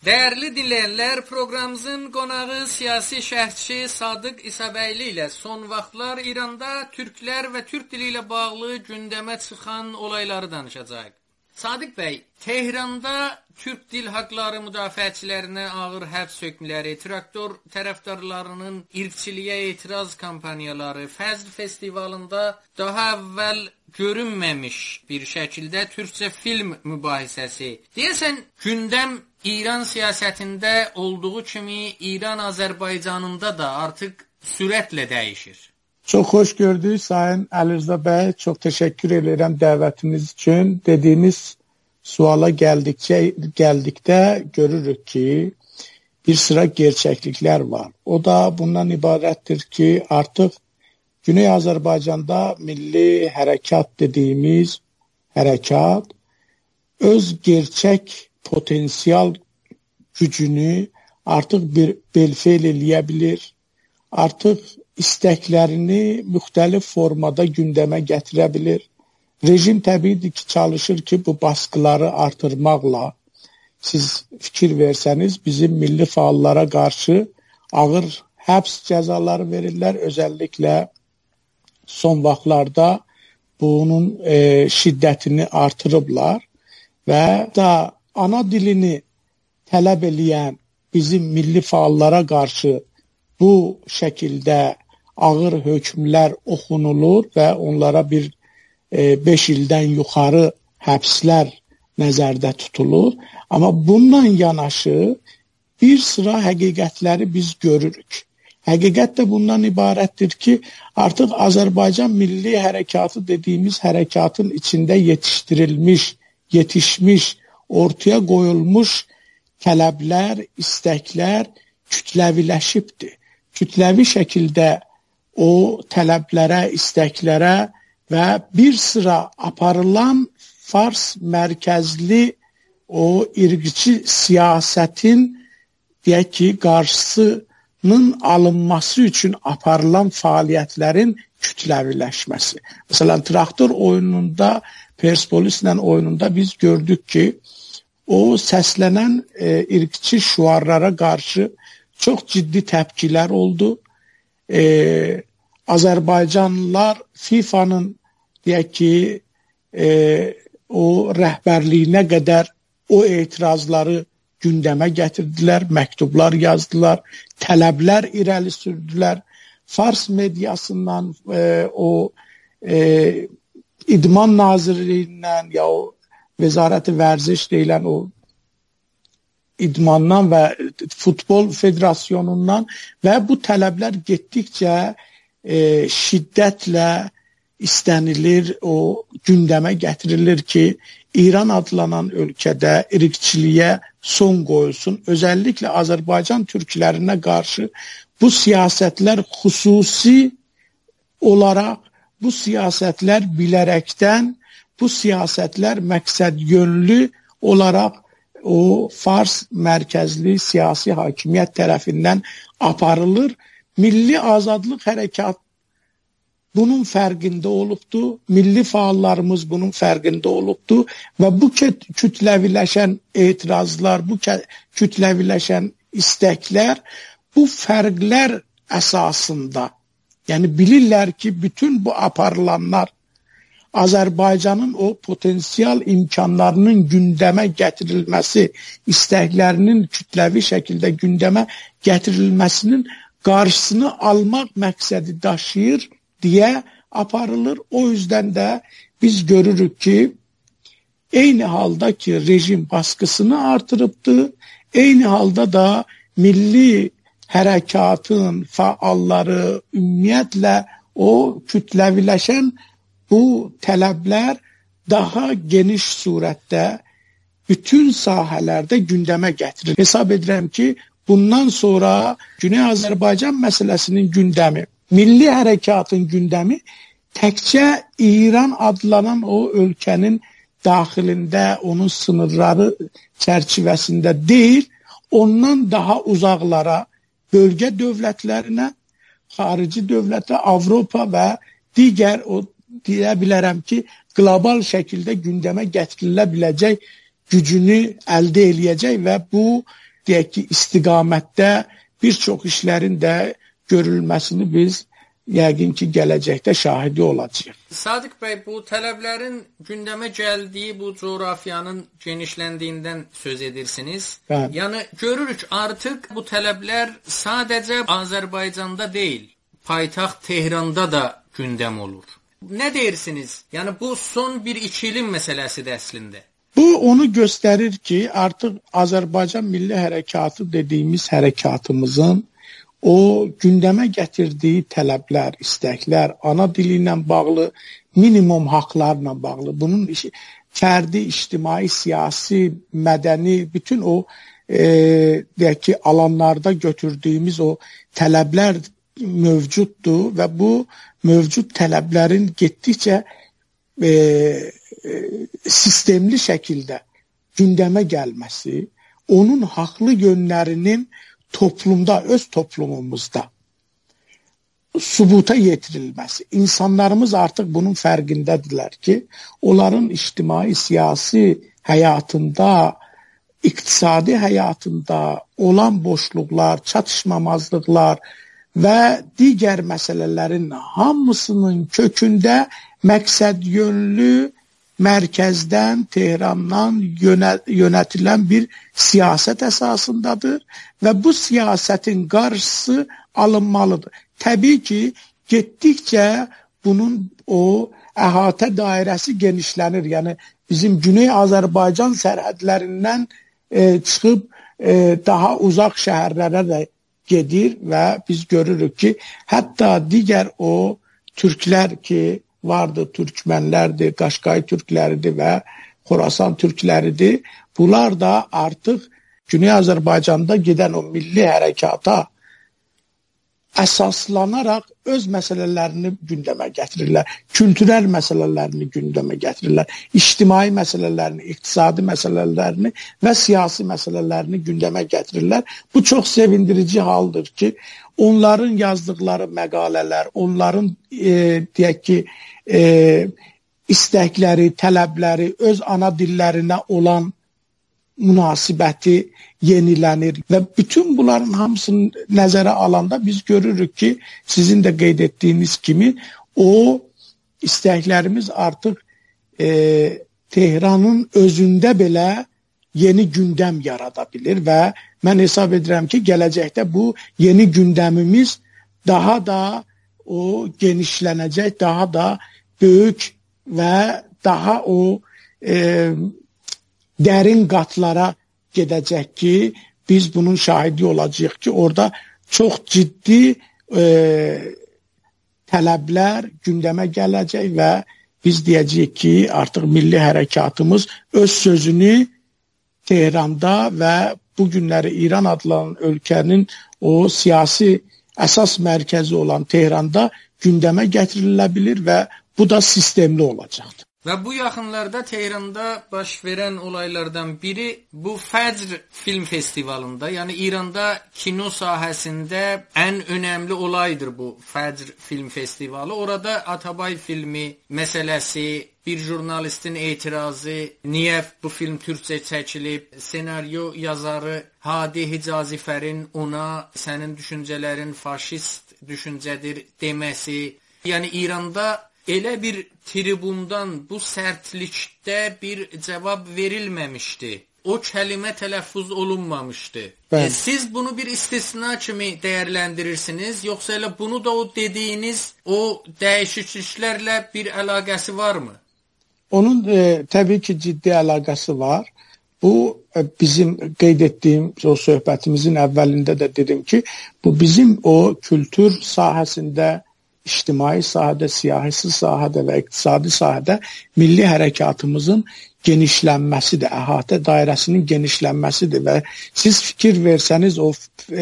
Değerli dinleyenler, programımızın qonağı siyasi şərhçi Sadıq İsabəyli ilə son vaxtlar İranda Türklər və Türk dili ilə bağlı gündəmə çıxan olayları danışacaq. Sadıq bəy, Tehranda Türk dil haqları müdafiəçilərinə ağır həbs hökmləri, traktor tərəfdarlarının irqçiliyə etiraz kampaniyaları, Fəzl festivalında daha əvvəl görünməmiş bir şəkildə Türkçə film mübahisəsi. Deyəsən, gündəm İran siyasətində olduğu kimi İran-Azərbaycanında da artıq sürətlə dəyişir. Çox xoş gördük Sayın Əlirza bəy. Çox təşəkkür edirəm dəvətiniz üçün. Dediyiniz suala gəldikdə görürük ki, bir sıra gerçəkliklər var. O da bundan ibarətdir ki, artıq Güney Azərbaycanda milli hərəkat dediyimiz hərəkat öz gerçək potensial gücünü artıq bir belfel eləyə bilir. Artıq istəklərini müxtəlif formada gündəmə gətirə bilir. Rejim təbiidir ki, çalışır ki, bu baskıları artırmaqla, siz fikir versəniz, bizim milli fəallara qarşı ağır həbs cəzaları verirlər. Özəlliklə son vaxtlarda bunun şiddətini artırıblar və da ana dilini tələb eləyən bizim milli fəallara qarşı bu şəkildə ağır hökmlər oxunulur və onlara bir 5 ildən yuxarı həbslər nəzərdə tutulur. Amma bununla yanaşı bir sıra həqiqətləri biz görürük. Həqiqət də bundan ibarətdir ki, artıq Azərbaycan milli hərəkatı dediyimiz hərəkatın içində yetişmiş, ortaya qoyulmuş tələblər, istəklər kütləviləşibdir. Kütləvi şəkildə o tələblərə, istəklərə və bir sıra aparılan fars mərkəzli o irqçi siyasətin deyək ki, qarşısının alınması üçün aparılan fəaliyyətlərin kütləviləşməsi. Məsələn, traktor oyununda, Persepolislə oyununda biz gördük ki, o səslənən irqçi şüarlara qarşı çox ciddi təpkilər oldu. Azərbaycanlılar FİFA'nın deyək ki, o rəhbərliyinə qədər o etirazları gündəmə gətirdilər, məktublar yazdılar, tələblər irəli sürdülər. Fars mediasından, o İdman Nazirliyindən ya o Vəzarət-i Vərziş deyilən o idmandan və Futbol Federasyonundan və bu tələblər getdikcə şiddətlə istənilir, o gündəmə gətirilir ki, İran adlanan ölkədə irqçiliyə son qoyulsun. Özəlliklə Azərbaycan türklərinə qarşı bu siyasətlər xüsusi olaraq, bu siyasətlər bilərəkdən, bu siyasətlər məqsədyönlü olaraq o Fars mərkəzli siyasi hakimiyyət tərəfindən aparılır. Milli azadlıq hərəkat bunun fərqində olubdur. Milli fəallarımız bunun fərqində olubdur və bu kütləviləşən etirazlar, bu kütləviləşən istəklər bu fərqlər əsasında, yəni bilirlər ki, bütün bu aparılanlar Azərbaycanın o potensial imkanlarının gündəmə gətirilməsi, istəklərinin kütləvi şəkildə gündəmə gətirilməsinin qarşısını almaq məqsədi daşıyır deyə aparılır. O yüzden də biz görürük ki, eyni halda ki rejim baskısını artırıbdır, eyni halda da milli hərəkatın fəalları ümumiyyətlə o kütləviləşən bu tələblər daha geniş surətdə bütün sahələrdə gündəmə gətirir. Hesab edirəm ki, bundan sonra Güney Azərbaycan məsələsinin gündəmi, milli hərəkatın gündəmi təkcə İran adlanan o ölkənin daxilində, onun sınırları çərçivəsində deyil, ondan daha uzaqlara, bölgə dövlətlərinə, xarici dövlətə, Avropa və digər o deyə bilərəm ki, qlobal şəkildə gündəmə gətirilə biləcək gücünü əldə eləyəcək və bu deyək ki, istiqamətdə bir çox işlərin də görülməsini biz yəqin ki, gələcəkdə şahidi olacağıq. Sadiq bəy, bu tələblərin gündəmə gəldiyi bu coğrafiyanın genişləndiyindən söz edirsiniz. Bəli. Yəni görürük artıq bu tələblər sadəcə Azərbaycanda deyil, paytaxt Tehranda da gündəm olur. Nə deyirsiniz? Yəni bu son 1-2 ilin məsələsidir əslində. Bu onu göstərir ki, artıq Azərbaycan Milli Hərəkatı dediyimiz hərəkatımızın o gündəmə gətirdiyi tələblər, istəklər, ana dili ilə bağlı, minimum haqlarla bağlı, bunun fərdi, ictimai, siyasi, mədəni, bütün o deyək ki, alanlarda götürdüyümüz o tələblər mövcuddur və bu mövcud tələblərin getdikcə sistemli şəkildə gündəmə gəlməsi, onun haqlı yönlərinin toplumda, öz toplumumuzda sübuta yetirilməsi. İnsanlarımız artıq bunun fərqindədirlər ki, onların ictimai, siyasi həyatında, iqtisadi həyatında olan boşluqlar, çatışmamazlıqlar və digər məsələlərin hamısının kökündə məqsəd yönlü, mərkəzdən, Tehrandan yönətilən bir siyasət əsasındadır və bu siyasətin qarşısı alınmalıdır. Təbii ki, getdikcə bunun o əhatə dairəsi genişlənir. Yəni bizim Güney Azərbaycan sərhədlərindən çıxıb daha uzaq şəhərlərə də gedir və biz görürük ki, hətta digər o türklər ki, vardı, türkmənlərdir, Qaşqay türkləridir və Xorasan türkləridir. Bunlar da artıq Güney Azərbaycanda gedən o milli hərəkata əsaslanaraq öz məsələlərini gündəmə gətirirlər. Kültürel məsələlərini gündəmə gətirirlər. İctimai məsələlərini, iqtisadi məsələlərini və siyasi məsələlərini gündəmə gətirirlər. Bu çox sevindirici haldır ki, onların yazdıqları məqalələr, onların deyək ki, istəkləri, tələbləri, öz ana dillərinə olan münasibəti yenilənir və bütün bunların hamısını nəzərə alanda biz görürük ki, sizin də qeyd etdiyiniz kimi o istəklərimiz artıq Tehranın özündə belə yeni gündəm yarada bilir və mən hesab edirəm ki, gələcəkdə bu yeni gündəmimiz daha da o genişlənəcək, daha da böyük və daha o dərin qatlara gedəcək ki, biz bunun şahidi olacağıq ki, orada çox ciddi tələblər gündəmə gələcək və biz deyəcəyik ki, artıq milli hərəkatımız öz sözünü Tehranda və bu günləri İran adlanan ölkənin o siyasi əsas mərkəzi olan Tehranda gündəmə gətirilə bilir və bu da sistemli olacaqdır. Və bu yaxınlarda Tehranda baş verən olaylardan biri bu Fəcr film festivalında, yəni İranda kino sahəsində ən önəmli olaydır bu Fəcr film festivalı. Orada Atabay filmi məsələsi, bir jurnalistin etirazı, niyə bu film türkcə çəkilib, senaryo yazarı Hadi Hicazifərin ona sənin düşüncələrin faşist düşüncədir deməsi, yəni İranda elə bir tribundan bu sərtlikdə bir cavab verilməmişdi. O kəlimə tələffüz olunmamışdı. Siz bunu bir istisna kimi dəyərləndirirsiniz, yoxsa elə bunu da o dediyiniz o dəyişikliklərlə bir əlaqəsi varmı? Onun təbii ki, ciddi əlaqəsi var. Bu bizim qeyd etdiyim o söhbətimizin əvvəlində də dedim ki, bu bizim o kültür sahəsində, ictimai sahədə, siyasi sahədə və iqtisadi sahədə milli hərəkatımızın genişlənməsidir, əhatə dairəsinin genişlənməsidir və siz fikir versəniz o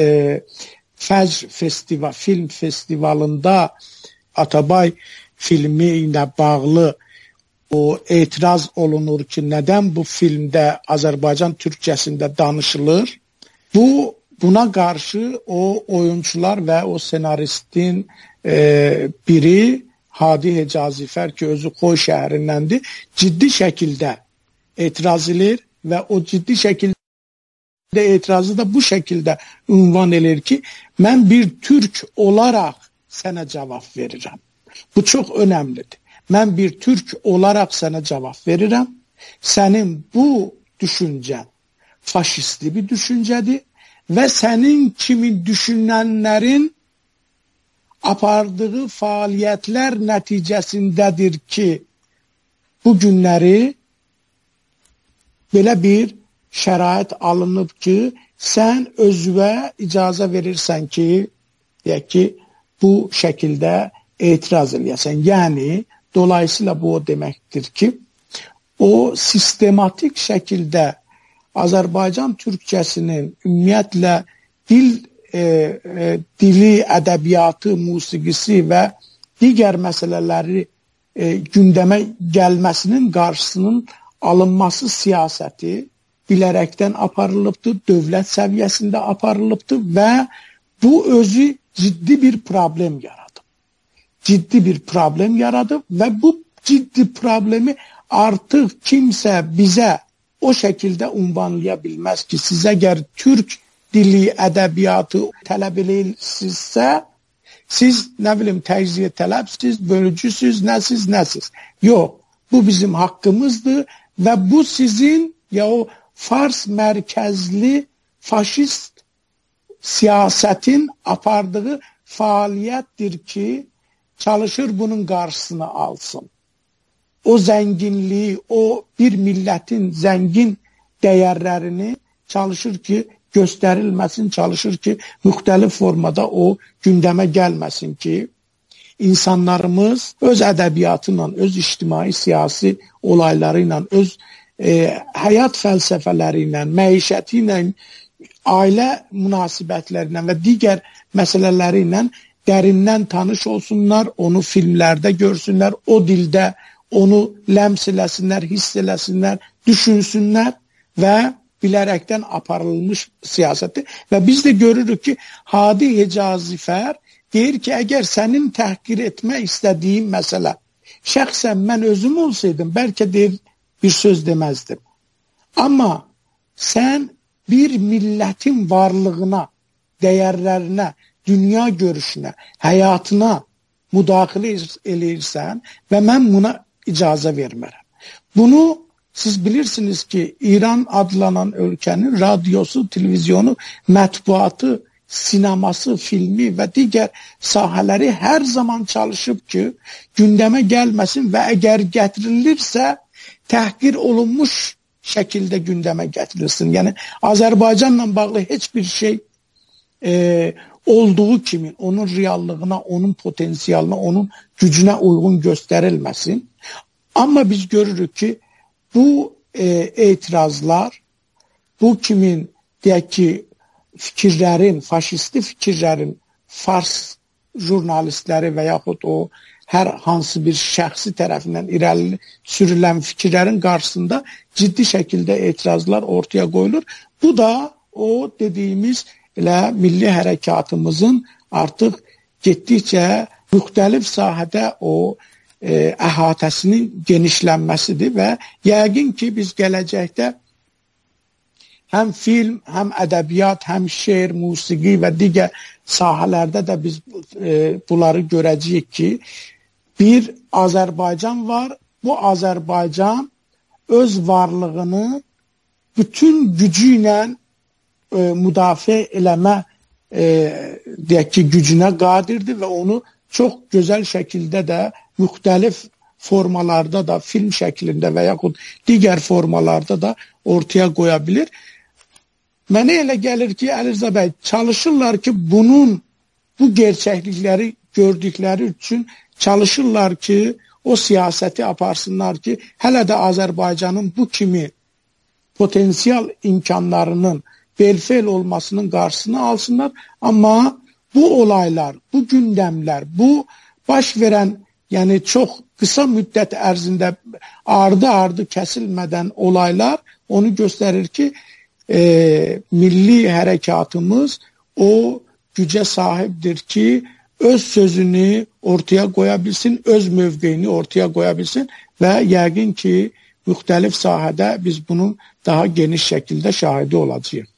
Fəcr film festivalında Atabay filmi ilə bağlı o etiraz olunur ki, nədən bu filmdə Azərbaycan türkçəsində danışılır? Buna qarşı o oyuncular və o senaristin biri Hadi Hicazifər ki, özü Xoy şəhərindəndir, ciddi şəkildə etiraz edir və o ciddi şəkildə etirazı da bu şekilde ünvan edir ki, mən bir Türk olaraq sənə cavab verirəm. Bu çox önəmlidir. Mən bir Türk olaraq sənə cavab verirəm. Sənin bu düşüncən faşistli bir düşüncədir və sənin kimi düşünənlərin apardığı fəaliyyətlər nəticəsindədir ki, bu günləri belə bir şərait alınıb ki, sən özünə icazə verirsən ki, deyək ki, bu şəkildə etiraz eləyəsən. Yəni, dolayısıyla bu o deməkdir ki, o sistematik şəkildə Azərbaycan türkçəsinin ümumiyyətlə dili, ədəbiyyatı, musiqisi və digər məsələləri gündəmə gəlməsinin qarşısının alınması siyasəti bilərəkdən aparılıbdır, dövlət səviyyəsində aparılıbdır və bu özü ciddi bir problem yaradıb. Ciddi bir problem yaradıb və bu ciddi problemi artıq kimsə bizə o şəkildə ünvanlaya bilməz ki, siz əgər türk dili, ədəbiyyatı tələb edirsinizsə, siz, nə bilim, təcziyə tələbsiz, bölücüsüz, nəsiz. Yox, bu bizim haqqımızdır və bu sizin ya o Fars mərkəzli faşist siyasətin apardığı fəaliyyətdir ki, çalışır bunun qarşısını alsın. O zənginliyi, o bir millətin zəngin dəyərlərini çalışır ki, göstərilməsin, çalışır ki, müxtəlif formada o gündəmə gəlməsin ki, insanlarımız öz ədəbiyyatı ilə, öz ictimai siyasi olayları ilə, öz həyat fəlsəfələri ilə, məişəti ilə, ailə münasibətləri ilə və digər məsələləri ilə dərindən tanış olsunlar, onu filmlərdə görsünlər, o dildə onu ləms eləsinlər, hiss eləsinlər, düşünsünlər və bilərəkdən aparılmış siyasəti. Və biz də görürük ki, Hadi Hicazifər deyir ki, əgər sənin təhqir etmək istədiyin məsələ, şəxsən mən özüm olsaydım, bəlkə deyir, bir söz deməzdim. Amma sən bir millətin varlığına, dəyərlərinə, dünya görüşünə, həyatına müdaxilə eləyirsən və mən buna icazə vermərəm. Bunu siz bilirsiniz ki, İran adlanan ölkənin radiosu, televizyonu, mətbuatı, sineması, filmi və digər sahələri hər zaman çalışıb ki, gündəmə gəlməsin və əgər gətirilirsə, təhqir olunmuş şəkildə gündəmə gətirilsin. Yəni, Azərbaycanla bağlı heç bir şey olduğu kimi onun reallığına, onun potensialına, onun gücünə uyğun göstərilməsin. Amma biz görürük ki, bu etirazlar, bu kimin, deyək ki, fikirlərin, faşisti fikirlərin Fars jurnalistləri və yaxud o hər hansı bir şəxsi tərəfindən irəli sürülən fikirlərin qarşısında ciddi şəkildə etirazlar ortaya qoyulur. Bu da o dediyimiz elə milli hərəkatımızın artıq getdikcə müxtəlif sahədə o əhatəsinin genişlənməsidir və yəqin ki, biz gələcəkdə həm film, həm ədəbiyyat, həm şeir, musiqi və digər sahələrdə də biz bunları görəcəyik ki, bir Azərbaycan var, bu Azərbaycan öz varlığını bütün gücü ilə müdafiə eləmə deyək ki, gücünə qadirdir və onu çox gözəl şəkildə də müxtəlif formalarda da, film şəklində və yaxud digər formalarda da ortaya qoya bilir. Mənə elə gəlir ki, Əli Rza bəy, çalışırlar ki, bu gerçəklikləri gördükləri üçün çalışırlar ki, o siyasəti aparsınlar ki, hələ də Azərbaycanın bu kimi potensial imkanlarının belfel olmasının qarşısını alsınlar. Amma bu olaylar, bu gündəmlər, bu baş verən, yəni çox qısa müddət ərzində ardı kəsilmədən olaylar onu göstərir ki, milli hərəkatımız o gücə sahibdir ki, öz sözünü ortaya qoya bilsin, öz mövqeyini ortaya qoya bilsin və yəqin ki, müxtəlif sahədə biz bunun daha geniş şəkildə şahidi olacağıq.